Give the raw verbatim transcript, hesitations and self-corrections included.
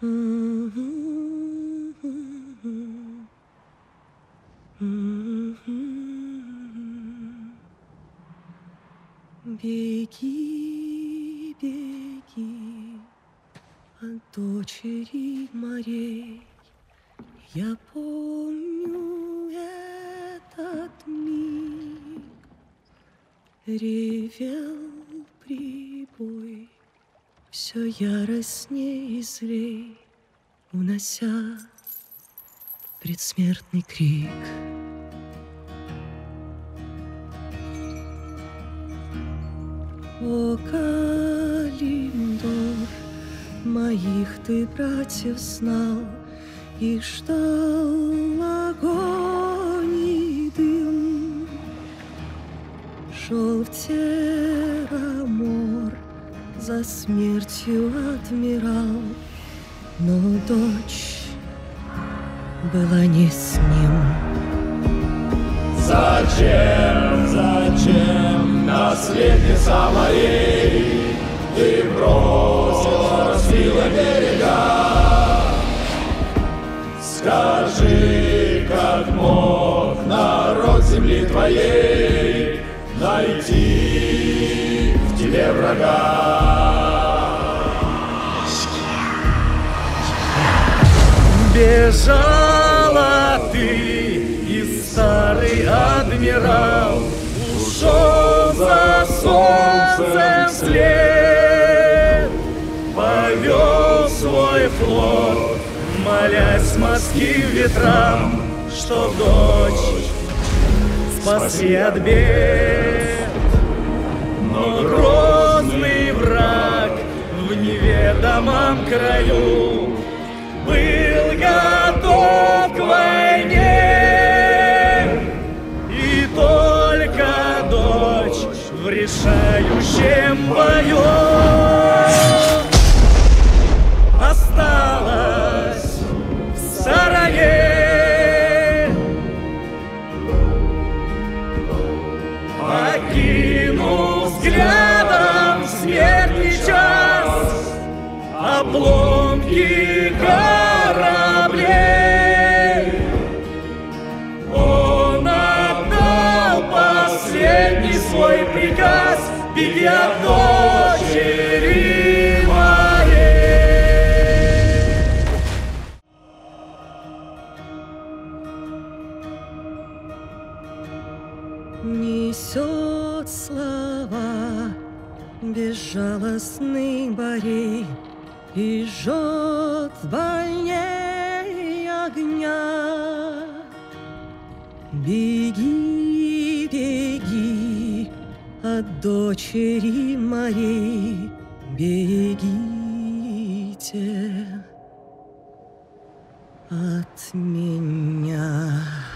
Беги, беги от дочери морей. Я помню этот миг. Ревел прибой, все яростней и злей, унося предсмертный крик. О, Калимдор, моих ты братьев знал и ждал огонь и дым. Шел в Терамор, за смертью отмирал, но дочь была не с ним. Зачем, зачем, наследница моей, ты бросила, разбила берега? Скажи, как мог народ земли твоей найти в тебе врага? Бежала ты, старый адмирал, ушел за солнцем вслед, повел свой флот, молясь морским ветрам, что дочь спасли от бед. Но грозный враг в неведомом краю был готов к войне. В решающем бою осталась в стороне, окинув взглядом смертный час обломки кораблей. Он отдал последний свой приказ: беги от дочери моей. Несет слова безжалостный Борей и жжет больней огня. Беги, беги от дочери морей, бегите от меня.